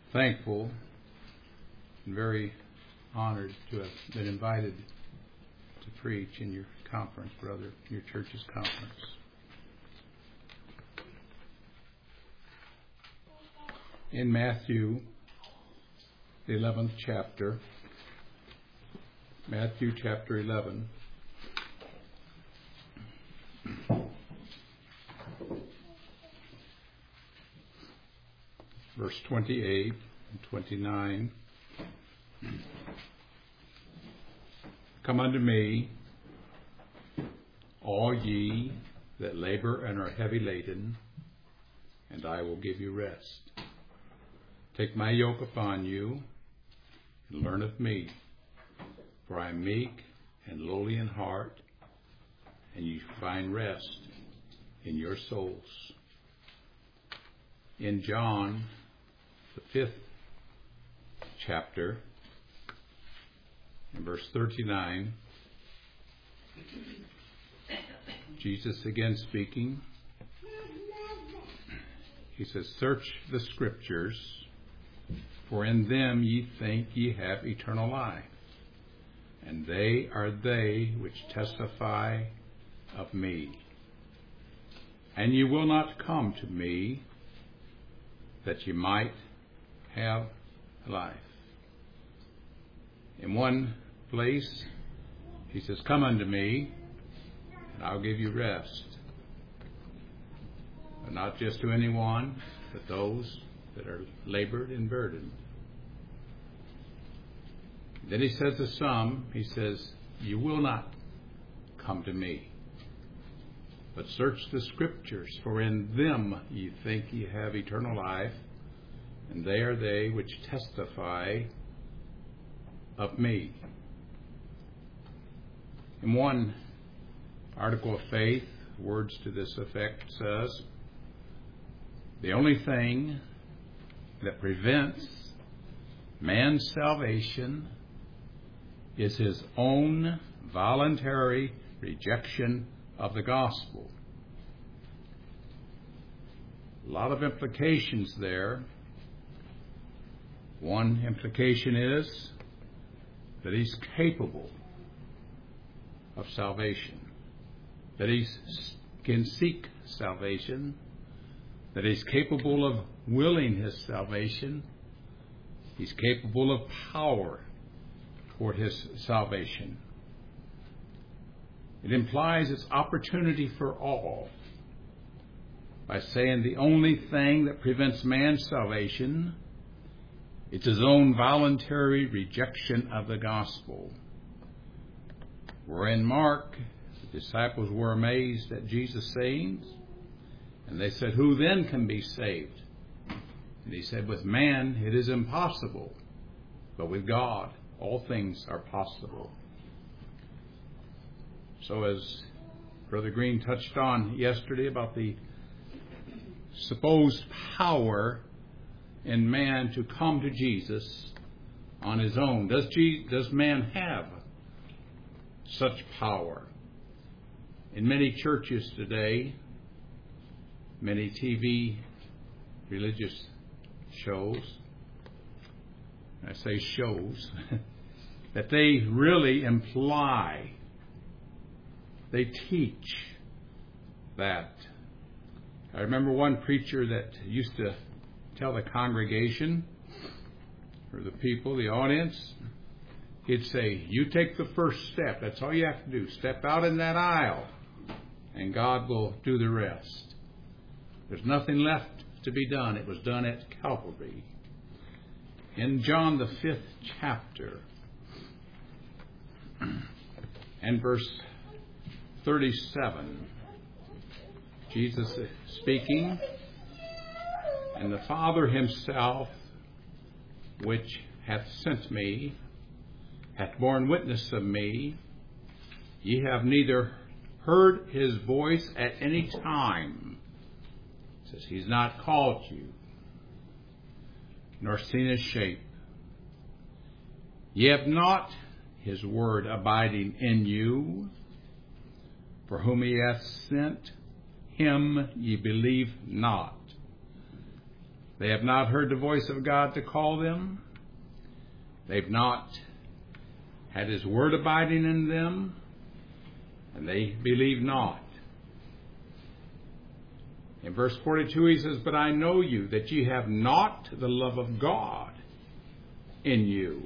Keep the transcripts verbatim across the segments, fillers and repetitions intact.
thankful and very honored to have been invited to preach in your conference, brother, your church's conference. In Matthew, the eleventh chapter, Matthew chapter eleven, verse twenty-eight and twenty-nine. Come unto me, all ye that labor and are heavy laden, and I will give you rest. Take my yoke upon you, and learn of me, for I am meek and lowly in heart, and you find rest in your souls. In John, the fifth chapter, in verse thirty-nine, Jesus again speaking, he says, "Search the Scriptures, for in them ye think ye have eternal life, and they are they which testify of me. And ye will not come to me, that ye might have life." In one place, he says, "Come unto me, and I'll give you rest." But not just to anyone, but those that are labored and burdened. Then he says to some, he says, "You will not come to me, but search the Scriptures, for in them ye think ye have eternal life, and they are they which testify of me." In one article of faith, words to this effect says, "The only thing that prevents man's salvation is his own voluntary rejection of the gospel." A lot of implications there. One implication is that he's capable of salvation, that he can seek salvation, that he's capable of willing his salvation, he's capable of power toward his salvation. It implies its opportunity for all by saying the only thing that prevents man's salvation, it's his own voluntary rejection of the gospel. Where in Mark, the disciples were amazed at Jesus' sayings, and they said, "Who then can be saved?" And he said, "With man it is impossible, but with God all things are possible." So as Brother Green touched on yesterday about the supposed power in man to come to Jesus on his own, does Je- does man have such power? In many churches today, many T V religious shows, I say shows, that they really imply, they teach that. I remember one preacher that used to tell the congregation, or the people, the audience, he'd say, "You take the first step. That's all you have to do. Step out in that aisle, and God will do the rest." There's nothing left to be done. It was done at Calvary. In John, the fifth chapter, and verse thirty-seven, Jesus is speaking, "And the Father himself, which hath sent me, hath borne witness of me. Ye have neither heard his voice at any time," says he's not called you, "nor seen his shape. Ye have not his word abiding in you. For whom he hath sent, him ye believe not. They have not heard the voice of God to call them. They've not had His Word abiding in them. And they believe not. In verse forty-two he says, "But I know you, that ye have not the love of God in you."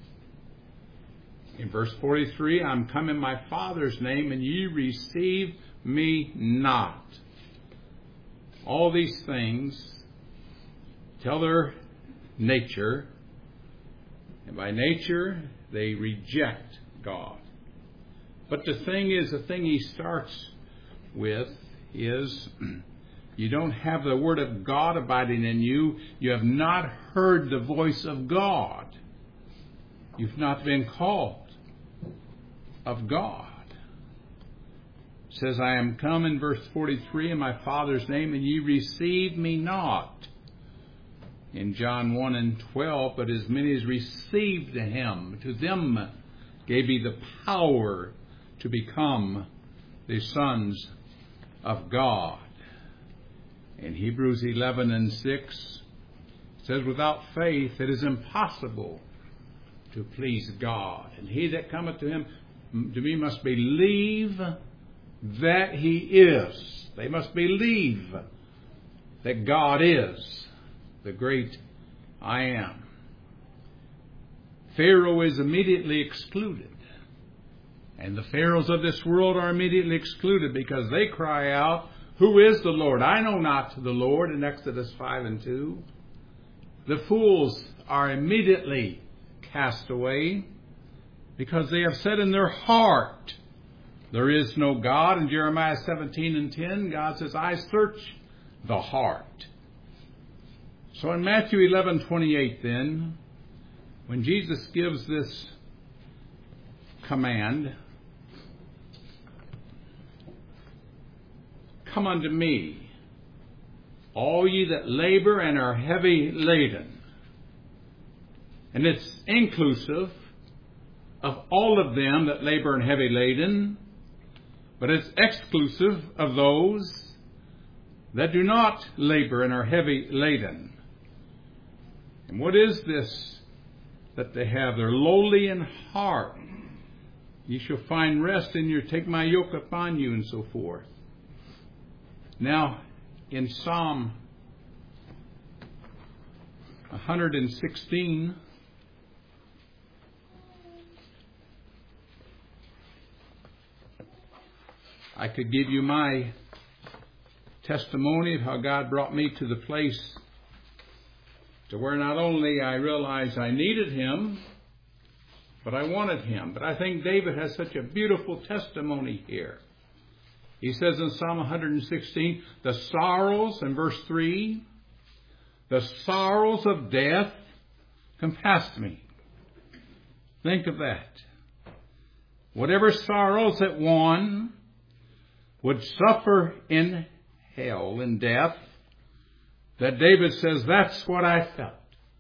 In verse forty-three, "I'm come in my Father's name, and ye receive me not." All these things tell their nature, and by nature they reject God. But the thing is, the thing he starts with is, you don't have the Word of God abiding in you. You have not heard the voice of God. You've not been called of God. It says, "I am come," in verse forty-three, "in my Father's name, and ye receive me not." In John one and twelve, "But as many as received Him, to them gave He the power to become the sons of God." In Hebrews eleven and six, it says, "Without faith it is impossible to please God. And he that cometh to Him, to me, must believe that He is." They must believe that God is the great I am. Pharaoh is immediately excluded. And the pharaohs of this world are immediately excluded because they cry out, "Who is the Lord? I know not the Lord," in Exodus five and two. The fools are immediately cast away because they have said in their heart, "There is no God." In Jeremiah seventeen and ten, God says, "I search the heart." So in Matthew eleven twenty-eight then, when Jesus gives this command, "Come unto me, all ye that labor and are heavy laden." And it's inclusive of all of them that labor and heavy laden, but it's exclusive of those that do not labor and are heavy laden. And what is this that they have? They're lowly in heart. "Ye shall find rest in your, take my yoke upon you," and so forth. Now, in Psalm one hundred sixteen, I could give you my testimony of how God brought me to the place to where not only I realized I needed Him, but I wanted Him. But I think David has such a beautiful testimony here. He says in Psalm one hundred sixteen, "The sorrows," in verse three, "the sorrows of death compassed me." Think of that. Whatever sorrows that one would suffer in hell, in death, that David says, "That's what I felt."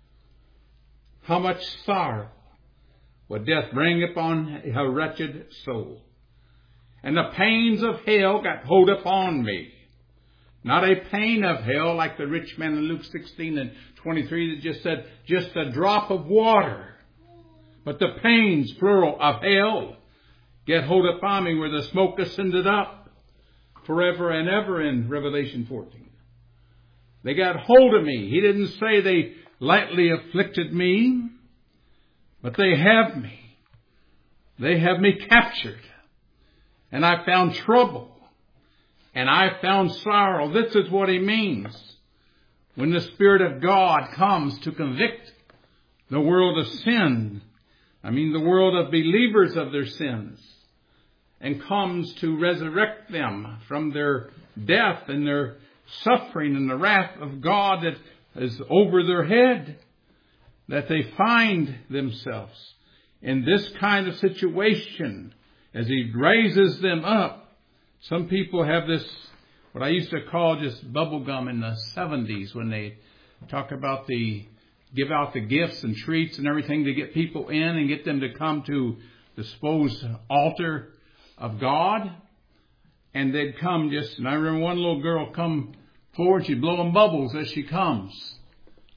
How much sorrow would death bring upon a wretched soul? And the pains of hell got hold upon me. Not a pain of hell like the rich man in Luke sixteen and twenty-three that just said, just a drop of water. But the pains, plural, of hell get hold upon me where the smoke ascended up forever and ever in Revelation fourteen. They got hold of me. He didn't say they lightly afflicted me, but they have me. They have me captured. And I found trouble. And I found sorrow. This is what he means when the Spirit of God comes to convict the world of sin. I mean the world of believers of their sins. And comes to resurrect them from their death and their suffering and the wrath of God that is over their head. That they find themselves in this kind of situation as he raises them up. Some people have this, what I used to call just bubble gum in the seventies when they talk about the, give out the gifts and treats and everything to get people in and get them to come to the supposed altar of God. And they'd come just, and I remember one little girl come forward, she'd blow them bubbles as she comes.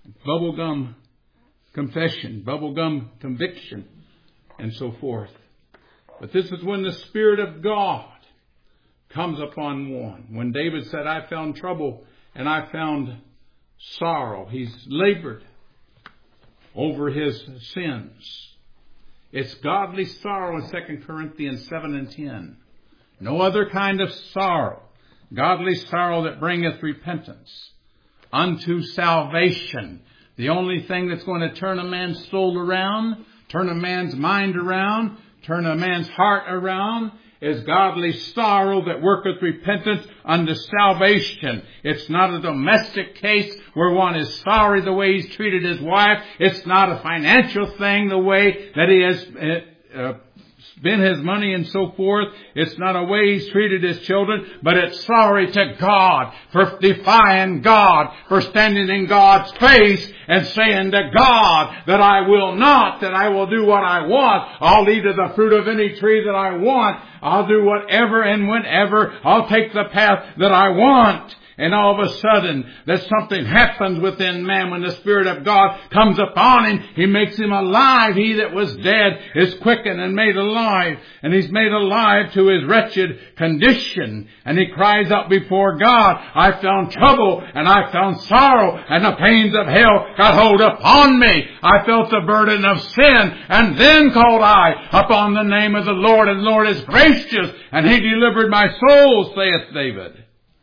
bubblegum confession, bubblegum conviction, and so forth. But this is when the Spirit of God comes upon one. When David said, I found trouble and I found sorrow. He's labored over his sins. It's godly sorrow in Second Corinthians seven and ten. No other kind of sorrow. Godly sorrow that bringeth repentance unto salvation. The only thing that's going to turn a man's soul around, turn a man's mind around, turn a man's heart around, is godly sorrow that worketh repentance unto salvation. It's not a domestic case where one is sorry the way he's treated his wife. It's not a financial thing the way that he has uh, spent his money and so forth. It's not a way he's treated his children, but it's sorry to God for defying God, for standing in God's face and saying to God that I will not, that I will do what I want. I'll eat of the fruit of any tree that I want. I'll do whatever and whenever. I'll take the path that I want. And all of a sudden, that something happens within man when the Spirit of God comes upon him. He makes him alive. He that was dead is quickened and made alive. And he's made alive to his wretched condition. And he cries out before God, I found trouble and I found sorrow and the pains of hell got hold upon me. I felt the burden of sin, and then called I upon the name of the Lord, and the Lord is gracious, and he delivered my soul, saith David.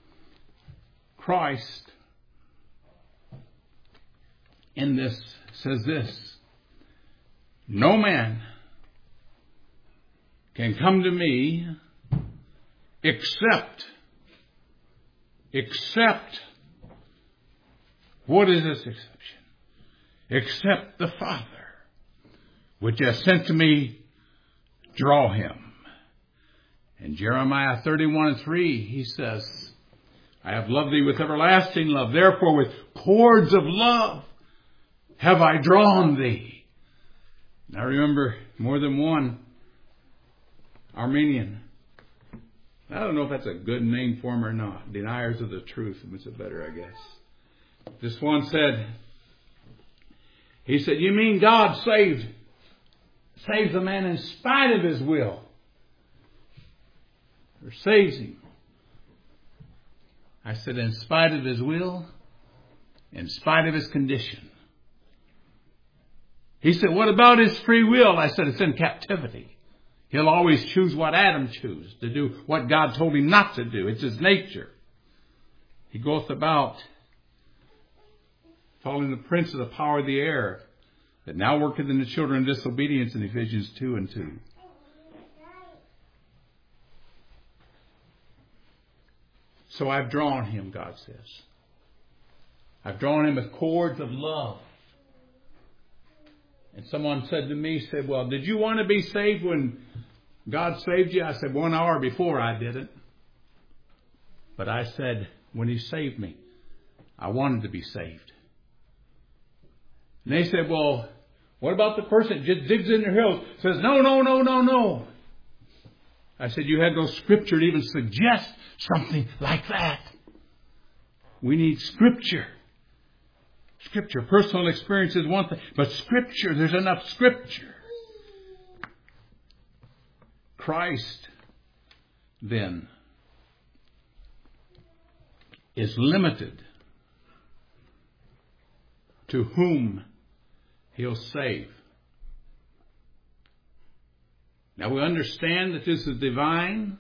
Christ in this says this, no man can come to me except, except, what is this exception? Except the Father, which has sent to me, draw him. In Jeremiah thirty-one and three, he says, I have loved thee with everlasting love. Therefore, with cords of love have I drawn thee. And I remember more than one Armenian. I don't know if that's a good name for him or not. Deniers of the truth. It's a better, I guess. This one said, he said, you mean God saved, saves a man in spite of his will? Or saves him? I said, in spite of his will, in spite of his condition. He said, what about his free will? I said, it's in captivity. He'll always choose what Adam chose, to do what God told him not to do. It's his nature. He goeth about following the prince of the power of the air, that now worketh in the children of disobedience, in Ephesians two and two. So I've drawn him, God says. I've drawn him with cords of love. And someone said to me, said, well, did you want to be saved when God saved you? I said, one hour before I didn't. But I said, when he saved me, I wanted to be saved. And they said, well, what about the person that just digs in their heels, says, no, no, no, no, no. I said, you had no scripture to even suggest something like that. We need scripture. Scripture. Personal experience is one thing, but scripture, there's enough scripture. Christ, then, is limited to whom he'll save. Now we understand that this is divine,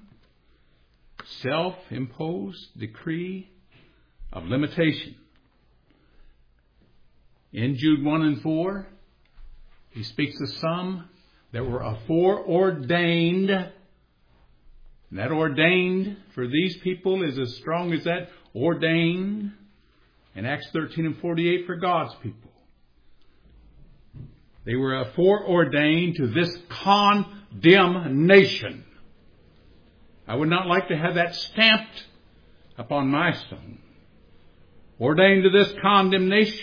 self-imposed decree of limitation. In Jude one and four, he speaks of some that were aforeordained. And that ordained for these people is as strong as that ordained in Acts thirteen and forty-eight for God's people. They were aforeordained to this condemnation. I would not like to have that stamped upon my stone. Ordained to this condemnation.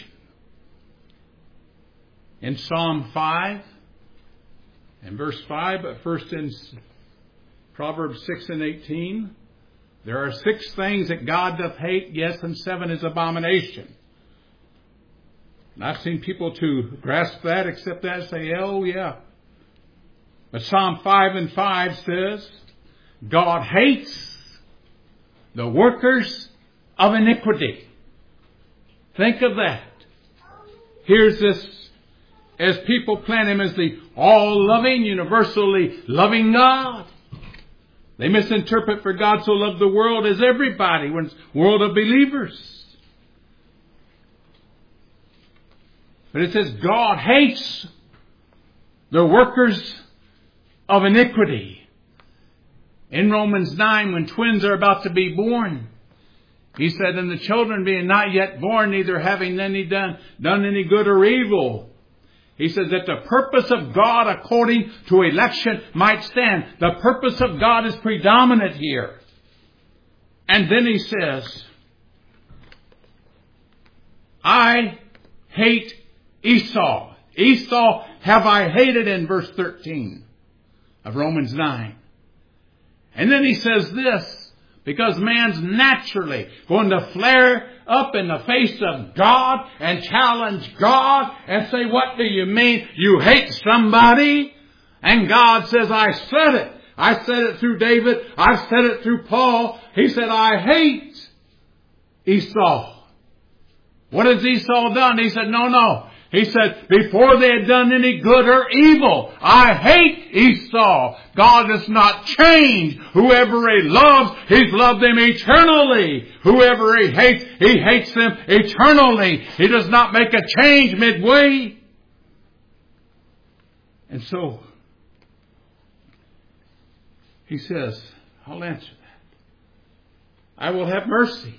In Psalm five and verse five, but first in Proverbs six and eighteen, there are six things that God doth hate, yes, and seven is abomination. And I've seen people to grasp that, accept that, and say, oh yeah. But Psalm five and five says, God hates the workers of iniquity. Think of that. Here's this, as people plan Him as the all-loving, universally loving God. They misinterpret for God so loved the world as everybody, when it's a world of believers. But it says God hates the workers of iniquity. In Romans nine, when twins are about to be born, He said, and the children being not yet born, neither having any done, done any good or evil, He says that the purpose of God according to election might stand. The purpose of God is predominant here. And then He says, I hate Esau. Esau have I hated, in verse thirteen of Romans nine. And then He says this, because man's naturally going to flare up in the face of God and challenge God and say, what do you mean you hate somebody? And God says, I said it. I said it through David. I've said it through Paul. He said, I hate Esau. What has Esau done? He said, no, no. He said, before they had done any good or evil, I hate Esau. God does not change. Whoever He loves, He's loved them eternally. Whoever He hates, He hates them eternally. He does not make a change midway. And so, He says, I'll answer that. I will have mercy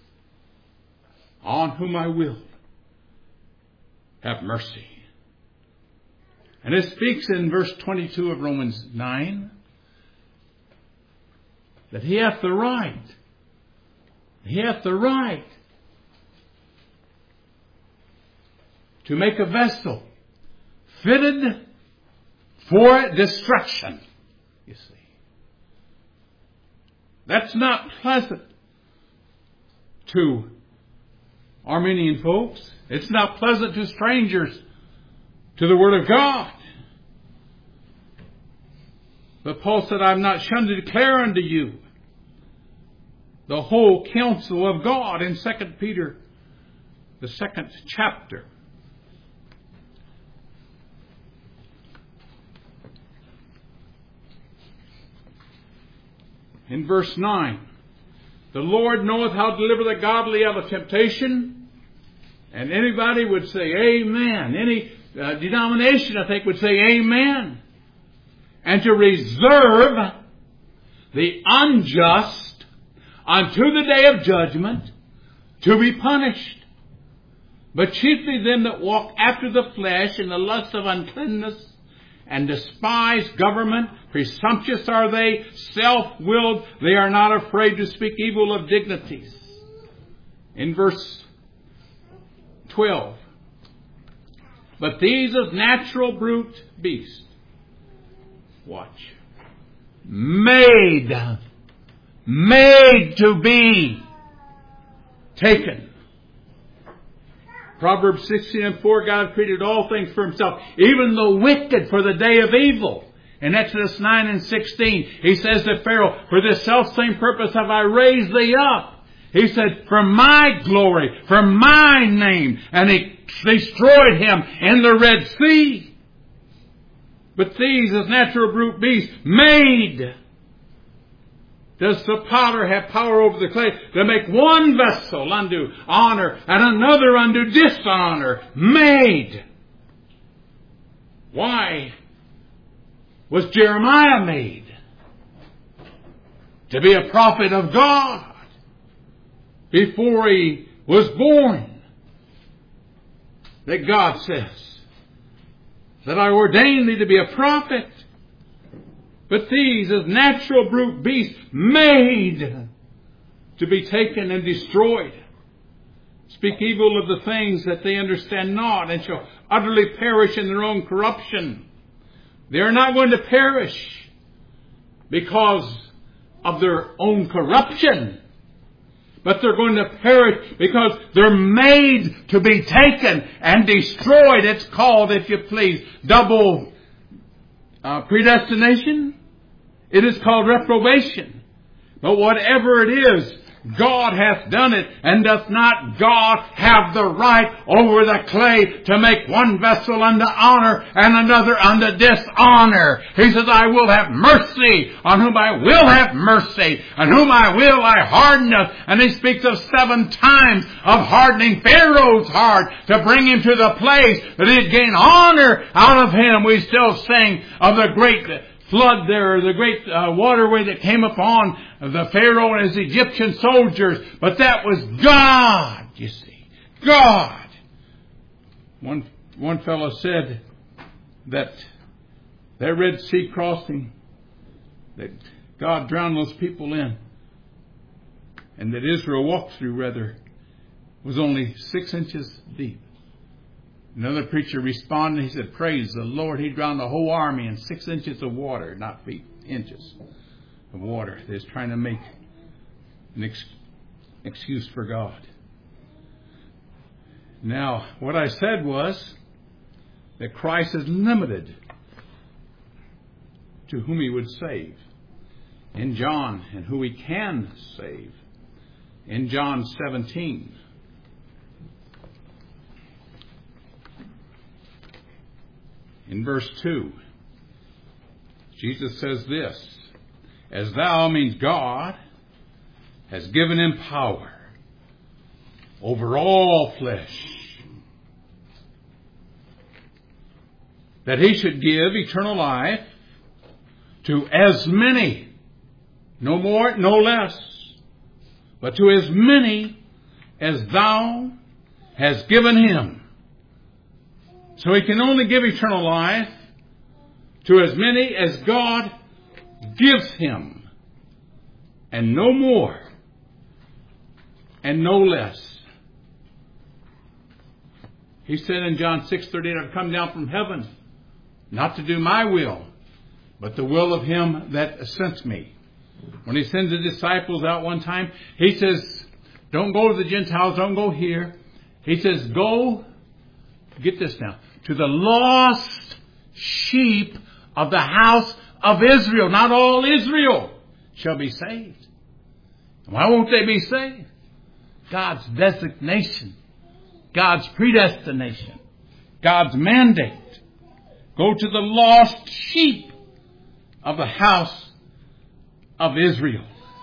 on whom I will have mercy. And it speaks in verse twenty-two of Romans nine that He hath the right. He hath the right to make a vessel fitted for destruction. You see. That's not pleasant to Arminian folks. It's not pleasant to strangers to the Word of God. But Paul said, I am not shunned to declare unto you the whole counsel of God in Second Peter, the second chapter. In verse nine, the Lord knoweth how to deliver the godly out of temptation. And anybody would say amen. Any uh, denomination, I think, would say amen. And to reserve the unjust unto the day of judgment to be punished. But chiefly them that walk after the flesh in the lust of uncleanness and despise government. Presumptuous are they, self-willed. They are not afraid to speak evil of dignities. In verse twelve. But these of natural brute beast. Watch. Made. Made to be taken. Proverbs sixteen and four, God created all things for Himself, even the wicked for the day of evil. In Exodus nine and sixteen, He says to Pharaoh, for this selfsame purpose have I raised thee up. He said, for my glory, for my name. And He destroyed him in the Red Sea. But these, as natural brute beasts, made. Does the potter have power over the clay to make one vessel unto honor and another unto dishonor? Made. Why was Jeremiah made? To be a prophet of God. Before he was born. That God says that I ordained thee to be a prophet. But these, as natural brute beasts, made to be taken and destroyed, speak evil of the things that they understand not, and shall utterly perish in their own corruption. They are not going to perish because of their own corruption, but they're going to perish because they're made to be taken and destroyed. It's called, if you please, double uh, predestination. It is called reprobation. But whatever it is, God hath done it, and doth not God have the right over the clay to make one vessel unto honor and another unto dishonor? He says, I will have mercy on whom I will have mercy, and whom I will I hardeneth. And he speaks of seven times of hardening Pharaoh's heart to bring him to the place that he'd gain honor out of him. We still sing of the great flood there, the great uh, waterway that came upon the Pharaoh and his Egyptian soldiers. But that was God, you see. God. One, one fellow said that that Red Sea crossing that God drowned those people in, and that Israel walked through, rather, was only six inches deep. Another preacher responded, he said, praise the Lord, he drowned the whole army in six inches of water, not feet, inches of water. They're trying to make an ex- excuse for God. Now, what I said was that Christ is limited to whom he would save in John, and who he can save in John seventeen. In verse two, Jesus says this, as thou, means God, has given him power over all flesh, that he should give eternal life to as many, no more, no less, but to as many as thou hast given him. So he can only give eternal life to as many as God gives him, and no more, and no less. He said in John six thirty-eight, I've come down from heaven, not to do my will, but the will of him that sent me. When he sends the disciples out one time, he says, don't go to the Gentiles, don't go here. He says, go, get this now, to the lost sheep of the house of Israel. Not all Israel shall be saved. Why won't they be saved? God's designation, God's predestination, God's mandate. Go to the lost sheep of the house of Israel.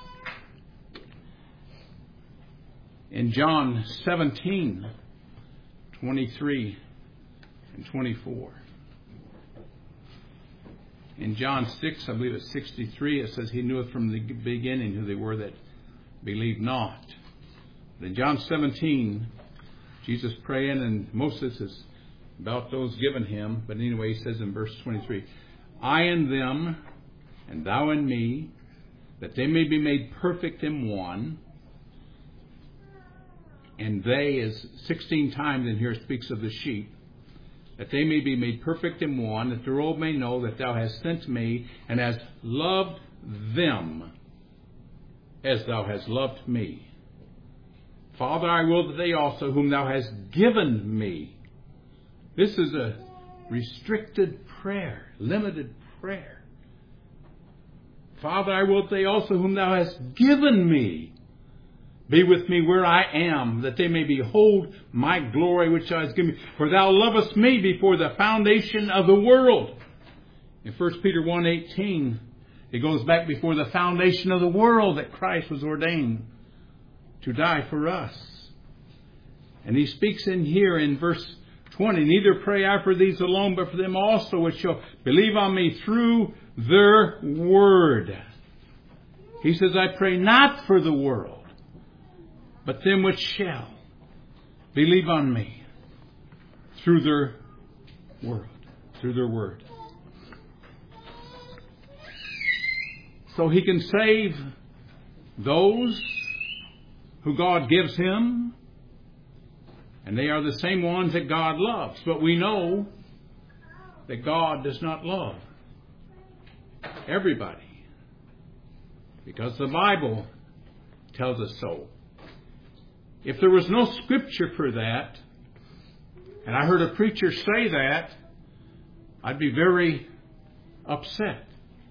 In John seventeen, twenty-three and twenty-four. In John six, I believe it's sixty-three, it says he knew it from the beginning who they were that believed not. But in John seventeen, Jesus praying, and most of this is about those given him. But anyway, he says in verse twenty-three, I and them, and thou and me, that they may be made perfect in one. And they is sixteen times in here speaks of the sheep. That they may be made perfect in one, that the world may know that thou hast sent me, and hast loved them as thou hast loved me. Father, I will that they also, whom thou hast given me. This is a restricted prayer, limited prayer. Father, I will that they also, whom thou hast given me, be with me where I am, that they may behold my glory which thou hast given me. For thou lovest me before the foundation of the world. In First Peter one eighteen, it goes back before the foundation of the world that Christ was ordained to die for us. And he speaks in here in verse twenty, neither pray I for these alone, but for them also which shall believe on me through their word. He says, I pray not for the world, but them which shall believe on me through their word, through their word. So he can save those who God gives him, and they are the same ones that God loves. But we know that God does not love everybody, because the Bible tells us so. If there was no scripture for that, and I heard a preacher say that, I'd be very upset.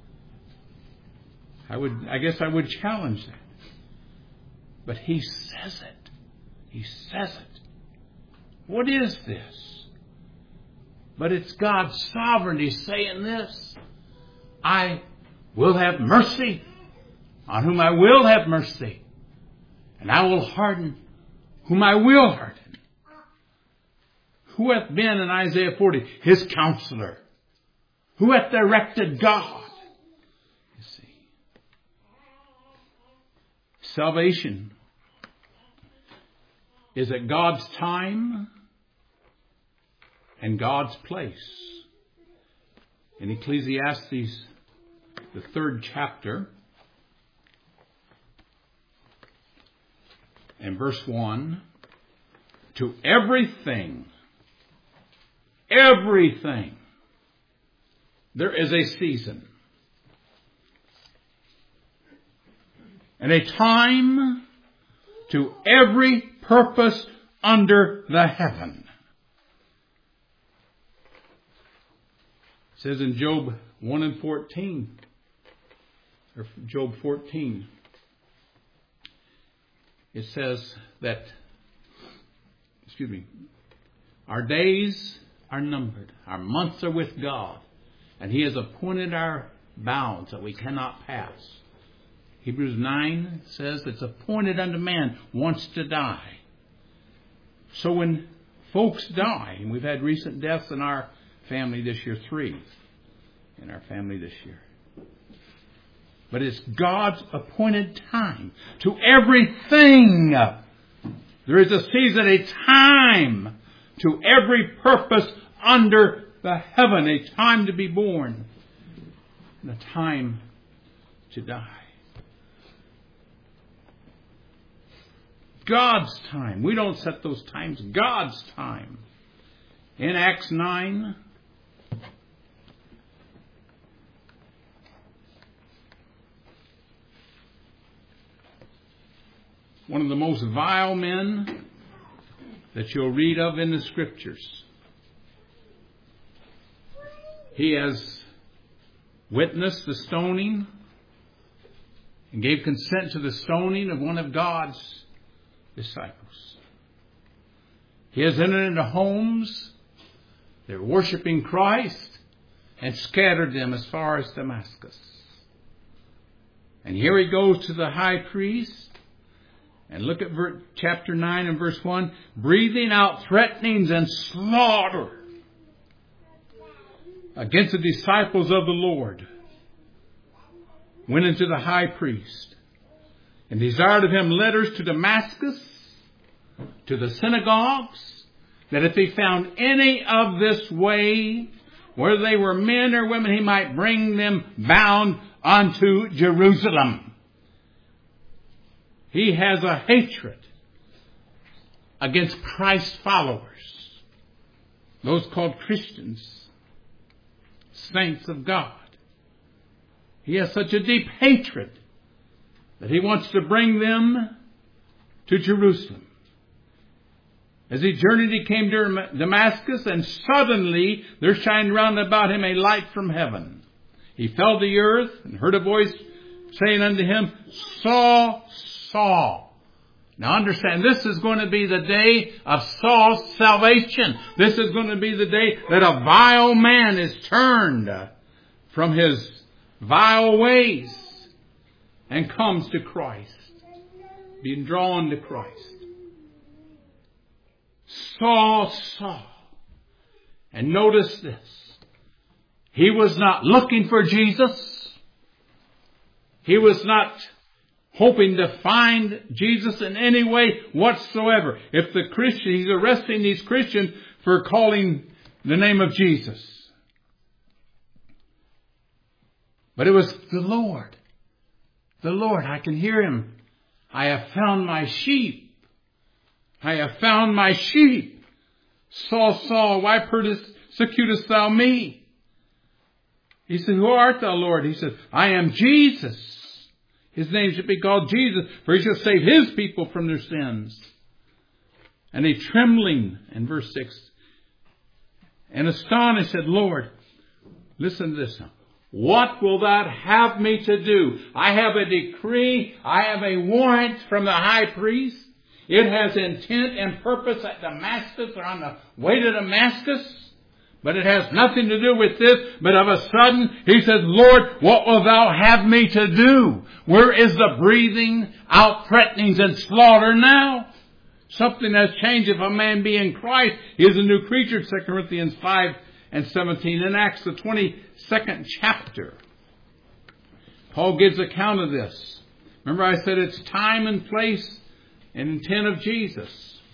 I would, I guess I would challenge that. But he says it. He says it. What is this? But it's God's sovereignty saying this. I will have mercy on whom I will have mercy. And I will harden whom I will harden. Who hath been in Isaiah forty? His counselor. Who hath directed God? You see. Salvation is at God's time and God's place. In Ecclesiastes, the third chapter, and verse one, to everything, everything, there is a season and a time to every purpose under the heaven. It says in Job one and fourteen, or Job fourteen, it says that, excuse me, our days are numbered, our months are with God, and He has appointed our bounds that we cannot pass. Hebrews nine says it's appointed unto man once to die. So when folks die, and we've had recent deaths in our family this year, three in our family this year. But it's God's appointed time to everything. There is a season, a time to every purpose under the heaven. A time to be born and a time to die. God's time. We don't set those times. God's time. In Acts nine, one of the most vile men that you'll read of in the Scriptures. He has witnessed the stoning and gave consent to the stoning of one of God's disciples. He has entered into homes that were worshiping Christ and scattered them as far as Damascus. And here he goes to the high priest. And look at ver- chapter nine and verse one. Breathing out threatenings and slaughter against the disciples of the Lord. Went into the high priest and desired of him letters to Damascus, to the synagogues, that if he found any of this way, whether they were men or women, he might bring them bound unto Jerusalem. He has a hatred against Christ's followers, those called Christians, saints of God. He has such a deep hatred that he wants to bring them to Jerusalem. As he journeyed, he came to Damascus, and suddenly there shined round about him a light from heaven. He fell to the earth and heard a voice saying unto him, Saul, Saul. Now understand, this is going to be the day of Saul's salvation. This is going to be the day that a vile man is turned from his vile ways and comes to Christ, being drawn to Christ. Saul, Saul. And notice this. He was not looking for Jesus. He was not hoping to find Jesus in any way whatsoever. If the Christian, he's arresting these Christians for calling the name of Jesus. But it was the Lord. The Lord, I can hear him. I have found my sheep. I have found my sheep. Saul, Saul, why persecutest thou me? He said, who art thou, Lord? He said, I am Jesus. His name should be called Jesus, for he shall save his people from their sins. And he trembling, in verse six, and astonished said, Lord, listen to this now. What will thou have me to do? I have a decree. I have a warrant from the high priest. It has intent and purpose at Damascus or on the way to Damascus. But it has nothing to do with this. But of a sudden, he says, Lord, what will thou have me to do? Where is the breathing out threatenings and slaughter now? Something has changed. If a man be in Christ, he is a new creature. Second Corinthians five and seventeen. In Acts, the twenty-second chapter, Paul gives account of this. Remember I said it's time and place and intent of Jesus.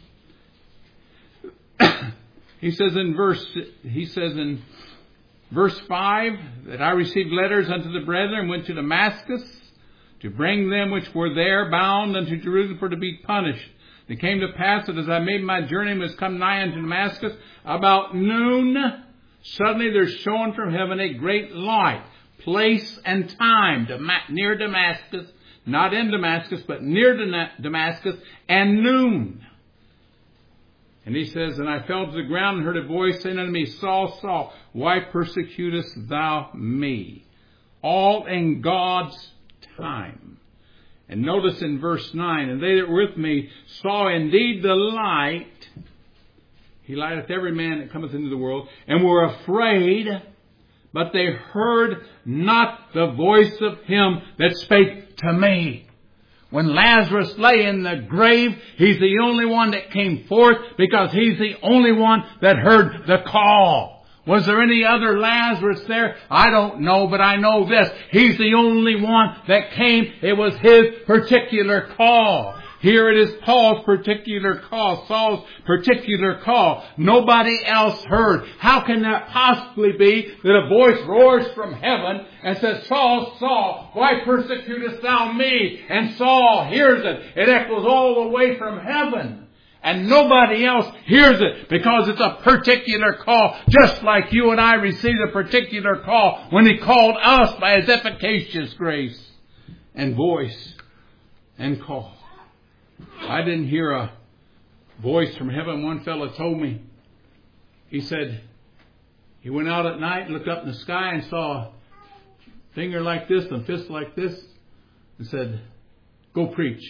He says in verse, he says in verse five that I received letters unto the brethren and went to Damascus to bring them which were there bound unto Jerusalem for to be punished. It came to pass that as I made my journey and was come nigh unto Damascus, about noon, suddenly there shone from heaven a great light, place and time, near Damascus, not in Damascus, but near Damascus, and noon. And he says, and I fell to the ground and heard a voice saying unto me, Saul, Saul, why persecutest thou me? All in God's time. And notice in verse nine, and they that were with me saw indeed the light. He lighteth every man that cometh into the world, and were afraid, but they heard not the voice of him that spake to me. When Lazarus lay in the grave, he's the only one that came forth because he's the only one that heard the call. Was there any other Lazarus there? I don't know, but I know this. He's the only one that came. It was his particular call. Here it is Paul's particular call, Saul's particular call. Nobody else heard. How can that possibly be that a voice roars from heaven and says, Saul, Saul, why persecutest thou me? And Saul hears it. It echoes all the way from heaven. And nobody else hears it because it's a particular call, just like you and I received a particular call when he called us by his efficacious grace and voice and call. I didn't hear a voice from heaven. One fellow told me, he said, he went out at night and looked up in the sky and saw a finger like this and a fist like this and said, go preach.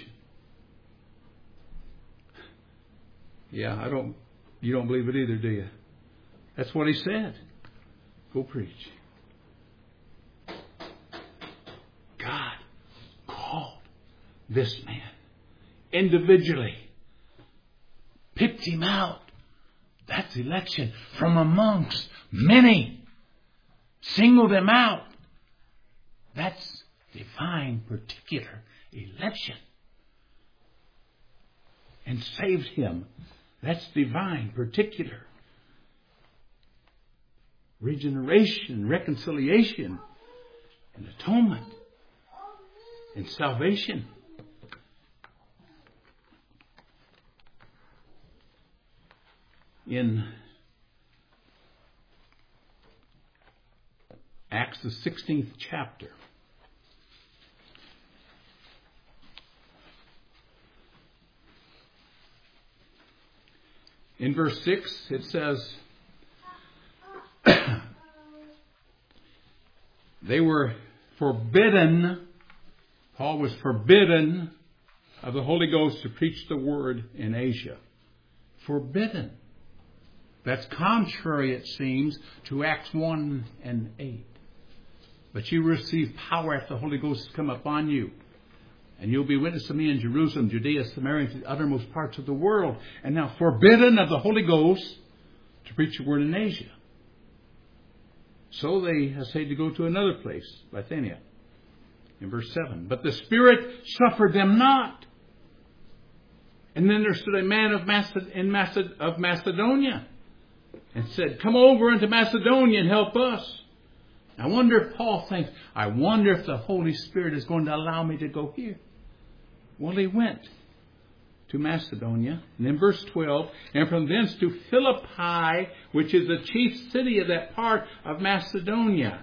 Yeah, I don't, you don't believe it either, do you? That's what he said. Go preach. God called this man individually. Picked him out. That's election from amongst many. Singled him out. That's divine particular election. And saved him. That's divine, particular. Regeneration, reconciliation, and atonement, and salvation. In Acts, the sixteenth chapter, in verse six, it says, they were forbidden, Paul was forbidden of the Holy Ghost to preach the word in Asia. Forbidden. That's contrary, it seems, to Acts one and eight. But you receive power after the Holy Ghost has come upon you. And you'll be witness to me in Jerusalem, Judea, Samaria, and to the uttermost parts of the world. And now forbidden of the Holy Ghost to preach the word in Asia. So they essayed to go to another place, Bithynia, in verse seven. But the Spirit suffered them not. And then there stood a man of, Maced- in Maced- of Macedonia and said, come over into Macedonia and help us. I wonder if Paul thinks, I wonder if the Holy Spirit is going to allow me to go here. Well, he went to Macedonia. And in verse twelve, and from thence to Philippi, which is the chief city of that part of Macedonia.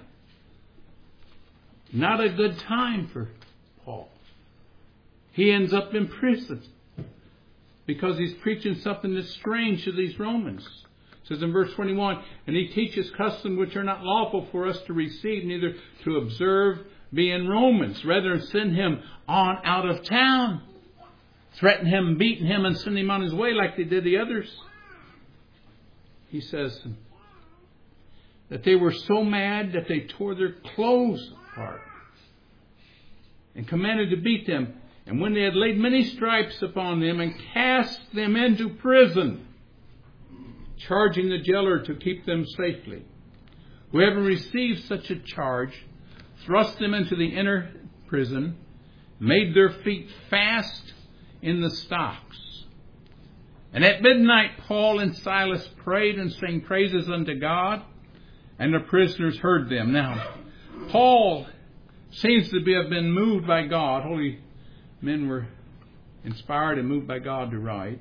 Not a good time for Paul. He ends up in prison. because he's preaching something that's strange to these Romans. It says in verse twenty-one, and he teaches customs which are not lawful for us to receive, neither to observe, being Romans. Rather send him on out of town. Threaten him, beating him, and send him on his way like they did the others. He says that they were so mad that they tore their clothes apart and commanded to beat them. And when they had laid many stripes upon them and cast them into prison, charging the jailer to keep them safely, who having received such a charge, thrust them into the inner prison, made their feet fast in the stocks. And at midnight Paul and Silas prayed and sang praises unto God, and the prisoners heard them. Now, Paul seems to be, have been moved by God. Holy men were inspired and moved by God to write.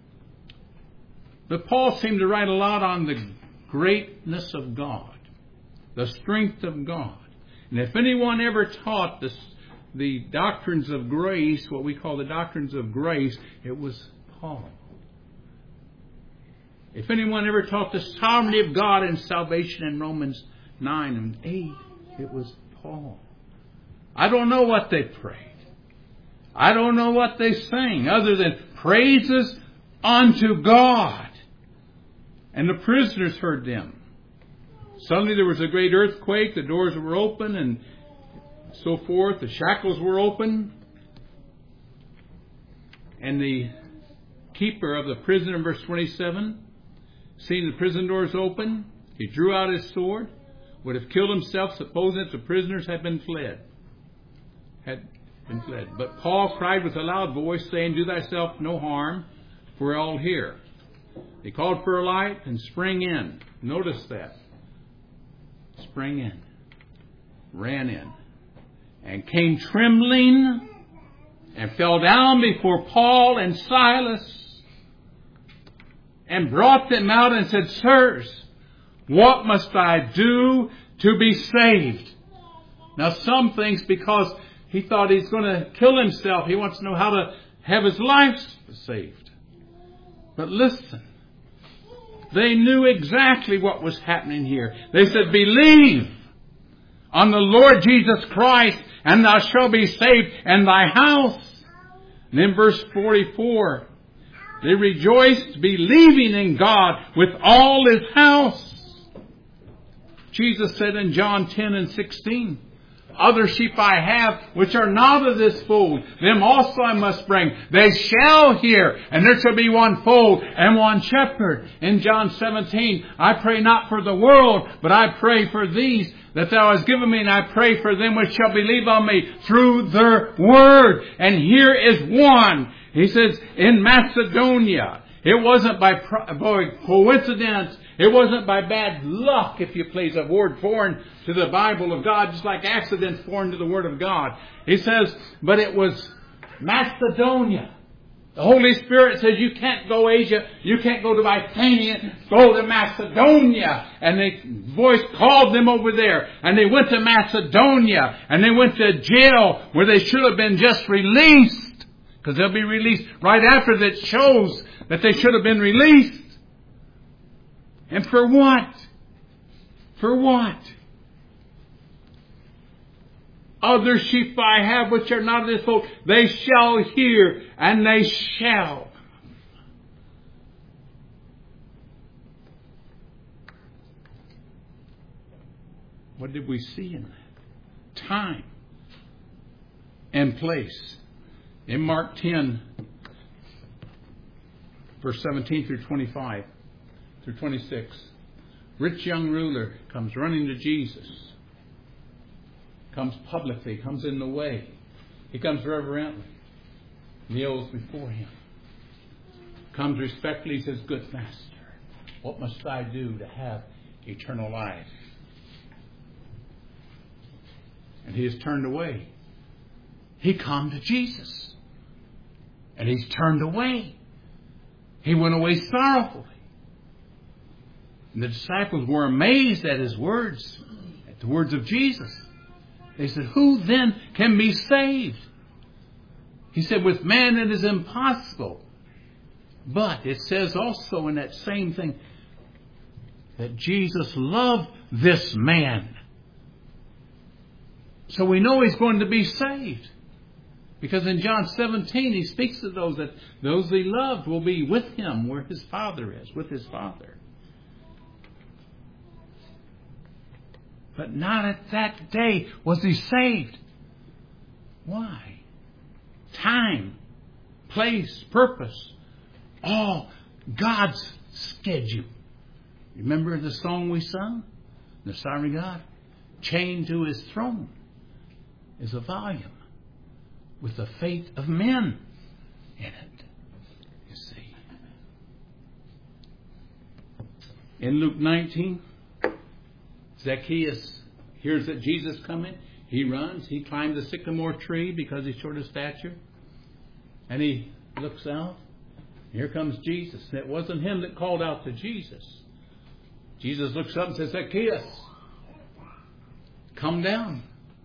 But Paul seemed to write a lot on the greatness of God, the strength of God. And if anyone ever taught this, the doctrines of grace, what we call the doctrines of grace, it was Paul. If anyone ever taught the sovereignty of God in salvation in Romans nine and eight, it was Paul. I don't know what they prayed. I don't know what they sang other than praises unto God. And the prisoners heard them. Suddenly there was a great earthquake. The doors were open and so forth. The shackles were open. And the keeper of the prison, in verse twenty-seven, seeing the prison doors open, he drew out his sword, would have killed himself, supposing that the prisoners had been fled. Had been fled. But Paul cried with a loud voice, saying, do thyself no harm, for we're all here. He called for a light and sprang in. Notice that. Sprang in. Ran in. And came trembling and fell down before Paul and Silas and brought them out and said, sirs, what must I do to be saved? Now some things, because he thought he's going to kill himself, he wants to know how to have his life saved. But listen, they knew exactly what was happening here. They said, believe on the Lord Jesus Christ, and thou shalt be saved and thy house. And in verse forty-four, they rejoiced, believing in God with all his house. Jesus said in John ten and sixteen, other sheep I have, which are not of this fold, them also I must bring. They shall hear, and there shall be one fold and one shepherd. In John seventeen, I pray not for the world, but I pray for these that thou hast given me, and I pray for them which shall believe on me through their word. And here is one. He says, in Macedonia. It wasn't by, by coincidence. It wasn't by bad luck, if you please, a word foreign to the Bible of God, just like accidents foreign to the Word of God. He says, but it was Macedonia. The Holy Spirit says, you can't go Asia, you can't go to Bithynia, go to Macedonia. And the voice called them over there. And they went to Macedonia. And they went to jail where they should have been just released. Because they'll be released right after that shows that they should have been released. And for what? For what? Other sheep I have which are not of this fold, they shall hear, and they shall. What did we see in that? Time and place. In Mark ten, verse seventeen through twenty-five. Through twenty-six. Rich young ruler comes running to Jesus. Comes publicly, comes in the way. He comes reverently. Kneels before him. Comes respectfully, he says, good master, what must I do to have eternal life? And he is turned away. He come to Jesus. And he's turned away. He went away sorrowfully. And the disciples were amazed at his words, at the words of Jesus. They said, who then can be saved? He said, with man it is impossible. But it says also in that same thing that Jesus loved this man. So we know he's going to be saved. Because in John seventeen, he speaks to those that those he loved will be with him where his Father is, with his Father. But not at that day was he saved. Why? Time, place, purpose, all God's schedule. Remember the song we sung? The Sovereign God? Chained to his throne is a volume with the fate of men in it. You see. In Luke nineteen, Zacchaeus hears that Jesus coming. He runs. He climbs the sycamore tree because he's short of stature. And he looks out. Here comes Jesus. And it wasn't him that called out to Jesus. Jesus looks up and says, Zacchaeus, come down.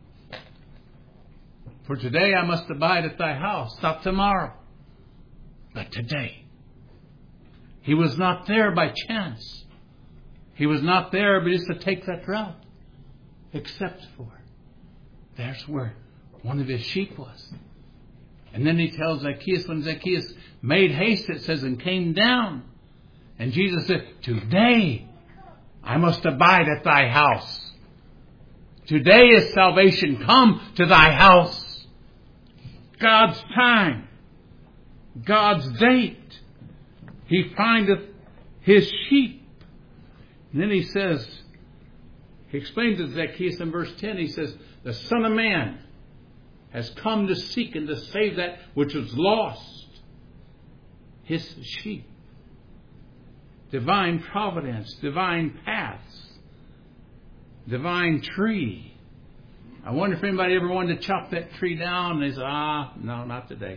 For today I must abide at thy house, not tomorrow, but today. He was not there by chance. He was not there but just to take that route. Except for there's where one of his sheep was. And then he tells Zacchaeus, when Zacchaeus made haste, it says, and came down. And Jesus said, today I must abide at thy house. Today is salvation come to thy house. God's time. God's date. He findeth his sheep. And then he says, he explains to Zacchaeus in verse ten, he says, the Son of Man has come to seek and to save that which was lost. His sheep. Divine providence, divine paths, divine tree. I wonder if anybody ever wanted to chop that tree down and they said, ah, no, not today.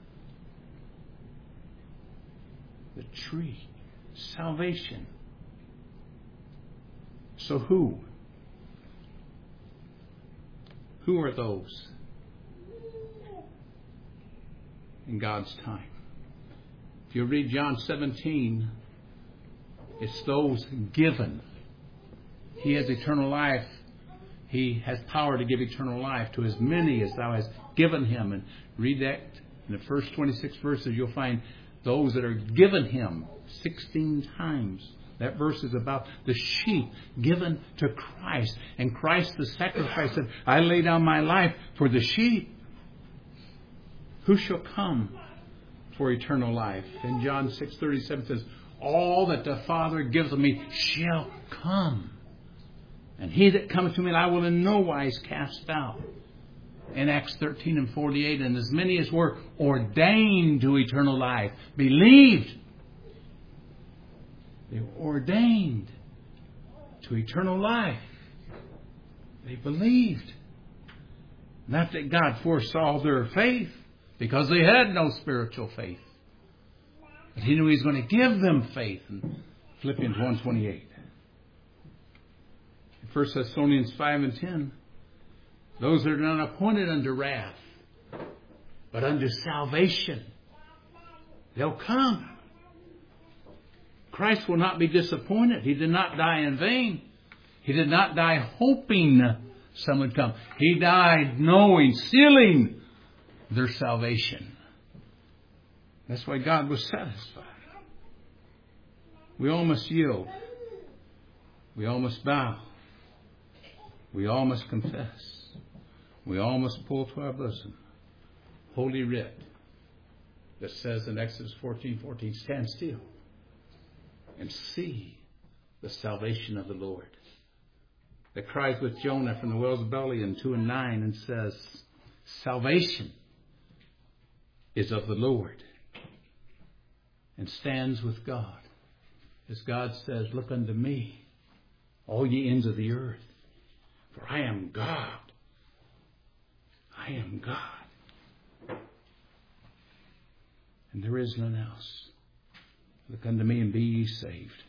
The tree. Salvation. So who? Who are those in God's time? If you read John seventeen, it's those given. He has eternal life. He has power to give eternal life to as many as thou hast given him. And read that in the first twenty-six verses. You'll find those that are given him sixteen times. That verse is about the sheep given to Christ. And Christ the sacrifice said, I lay down my life for the sheep. Who shall come for eternal life? And John six thirty-seven says, all that the Father gives me shall come. And he that cometh to me, I will in no wise cast out. In Acts thirteen and forty-eight, and as many as were ordained to eternal life, believed. They were ordained to eternal life. They believed. Not that God foresaw their faith, because they had no spiritual faith. But he knew he was going to give them faith in Philippians one twenty-eight. In First Thessalonians five and ten, those that are not appointed unto wrath, but unto salvation, they'll come. Christ will not be disappointed. He did not die in vain. He did not die hoping some would come. He died knowing, sealing their salvation. That's why God was satisfied. We all must yield. We all must bow. We all must confess. We all must pull to our bosom Holy Writ that says in Exodus fourteen fourteen, stand still and see the salvation of the Lord. That cries with Jonah from the whale's belly in two and nine and says, salvation is of the Lord, and stands with God. As God says, look unto me, all ye ends of the earth, for I am God. I am God. And there is none else. Look unto me and be ye saved.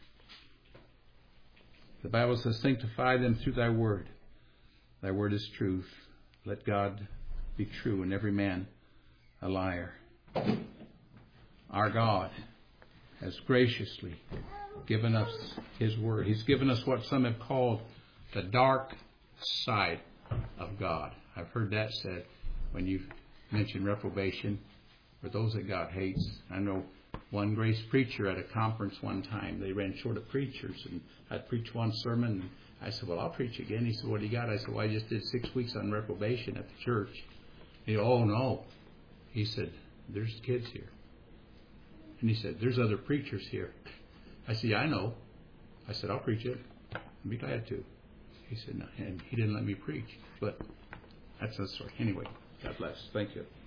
The Bible says, sanctify them through thy word. Thy word is truth. Let God be true and every man a liar. Our God has graciously given us His Word. He's given us what some have called the dark side of God. I've heard that said when you mention reprobation, or those that God hates. I know one grace preacher at a conference one time, they ran short of preachers, and I'd preach one sermon, and I said, well, I'll preach again. He said, what do you got? I said, well, I just did six weeks on reprobation at the church. He said, oh, no. He said, there's kids here. And he said, there's other preachers here. I said, yeah, I know. I said, I'll preach it. I'd be glad to. He said, no. And he didn't let me preach. But that's the story. Anyway, God bless. Thank you.